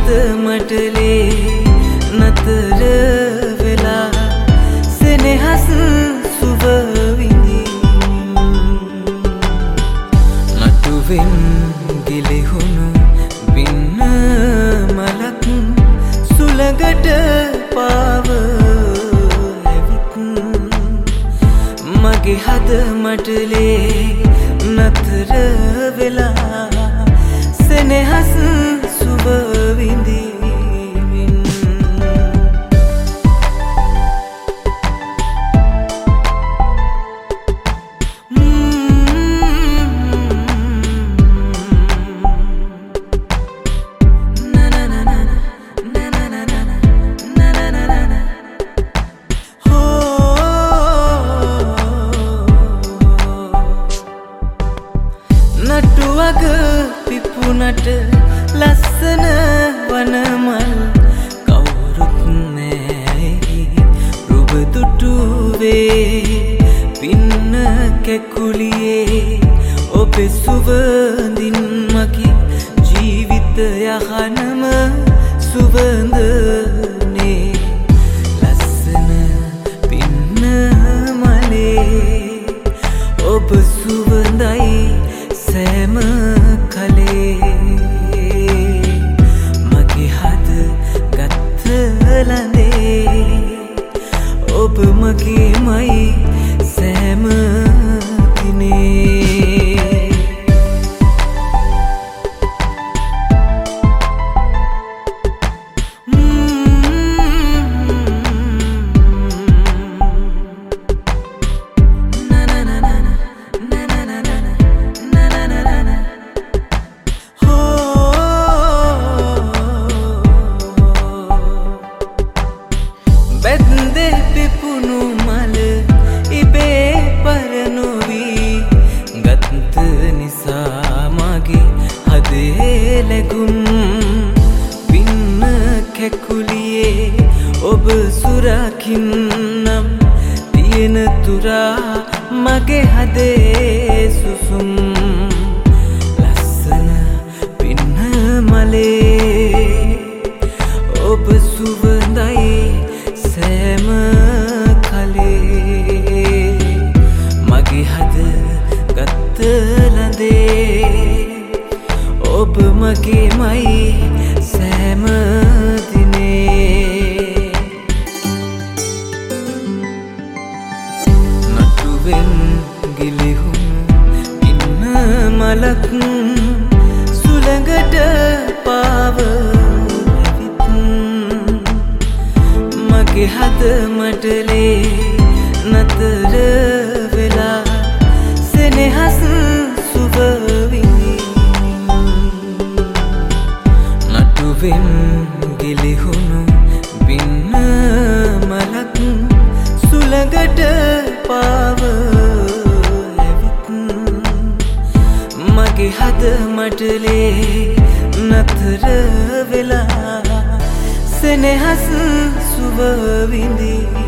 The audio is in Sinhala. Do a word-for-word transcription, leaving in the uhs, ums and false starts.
හද මටලේ නතර වෙලා සෙනෙහස් සුව විඳින්න නටුවෙන් ගිලිහුණු බින්න මලක් සුළඟට පාව ඇවිත් මගේ හද මටලේ නතර වෙලා සෙනෙහස් සුව විඳින්න නටුවග පිපුණට ලස්සන වනමල් කවුරුත් නෑ රුබ දුටුවේ පින්න කැකුලියේ ඔබේ සුවඳින් මගේ ජීවිතය යහනම සුවඳනේ ලස්සන පින්න මලේ ඔබ සුවඳයි සෑම කලේ මගේ හද ගත්ත ලඳේ ඔබ මගේමයි සෑම දිනේ බැද්දේ පිපුණු මල ඉබේ පරනොවී ගත්ත නිසා මගේ හදේ ලැබුම් පින්න කැකුලියේ ඔබ සුරකින්නම් තියෙන තුරා මගේ හදේ සුසුම් ලස්සන පින්න මලේ ඔබ සුවඳයි සෑම කලේ මගේ හද ගත්ත ලඳේ ඔබ මගේමයි සෑම දිනේ නටුවෙන් ගිලිහුණු ඉන්න මලක් සුළඟට පාව මගේ හද මටලේ නතර වෙලා සෙනෙහස් සුව විඳින්න නටුවෙන් ගිලිහුණු බින්න මලක් සුළඟට පාව ඇවිත් මගේ හද මටලේ නතර වෙලා සෙනෙහස් සුව විඳින්න